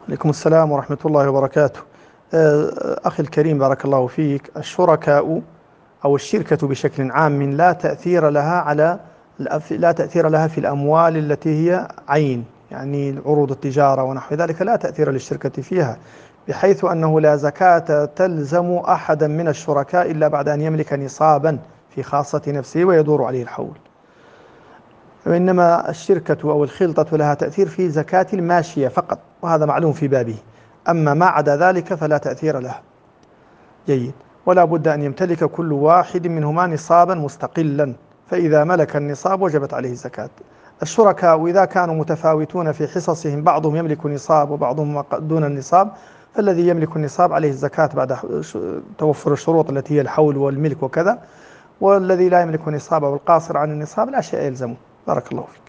عليكم السلام ورحمة الله وبركاته. أخي الكريم بارك الله فيك. الشركاء أو الشركة بشكل عام لا تأثير لها في الأموال التي هي عين، يعني عروض التجارة ونحو ذلك، لا تأثير للشركة فيها، بحيث أنه لا زكاة تلزم أحدا من الشركاء إلا بعد أن يملك نصابا في خاصة نفسه ويدور عليه الحول. وإنما الشركة أو الخلطة لها تأثير في زكاة الماشية فقط، وهذا معلوم في بابه. أما ما عدا ذلك فلا تأثير لها. جيد. ولا بد أن يمتلك كل واحد منهما نصابا مستقلا، فإذا ملك النصاب وجبت عليه الزكاة. الشركاء إذا كانوا متفاوتون في حصصهم، بعضهم يملك نصاب وبعضهم دون النصاب، فالذي يملك النصاب عليه الزكاة بعد توفر الشروط التي هي الحول والملك وكذا، والذي لا يملك نصاب أو القاصر عن النصاب لا شيء يلزمه. بارك الله فيك.